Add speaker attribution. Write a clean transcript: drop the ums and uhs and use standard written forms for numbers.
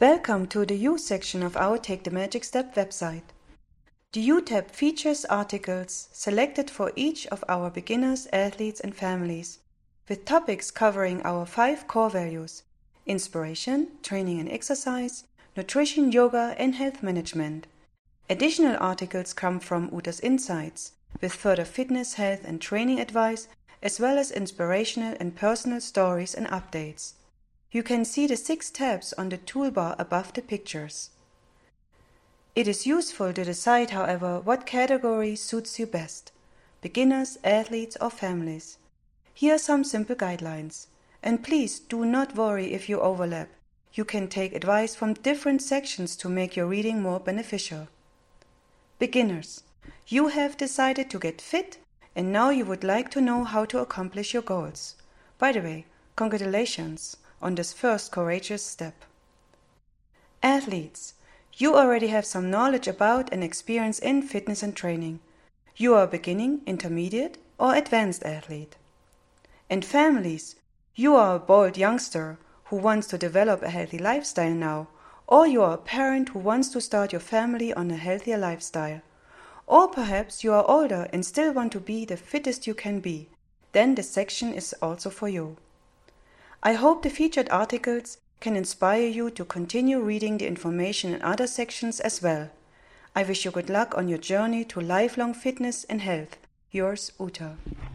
Speaker 1: Welcome to the You section of our Take the Magic Step website. The You tab features articles selected for each of our beginners, athletes and families, with topics covering our 5 core values: inspiration, training and exercise, nutrition, yoga and health management. Additional articles come from Uta's Insights, with further fitness, health and training advice, as well as inspirational and personal stories and updates. You can see the 6 tabs on the toolbar above the pictures. It is useful to decide, however, what category suits you best: beginners, athletes or families. Here are some simple guidelines. And please do not worry if you overlap. You can take advice from different sections to make your reading more beneficial. Beginners. You have decided to get fit and now you would like to know how to accomplish your goals. By the way, congratulations on this first courageous step. Athletes. You already have some knowledge about and experience in fitness and training. You are a beginning, intermediate or advanced athlete. And families. You are a bold youngster who wants to develop a healthy lifestyle now, or you are a parent who wants to start your family on a healthier lifestyle. Or perhaps you are older and still want to be the fittest you can be. Then this section is also for you. I hope the featured articles can inspire you to continue reading the information in other sections as well. I wish you good luck on your journey to lifelong fitness and health. Yours, Uta.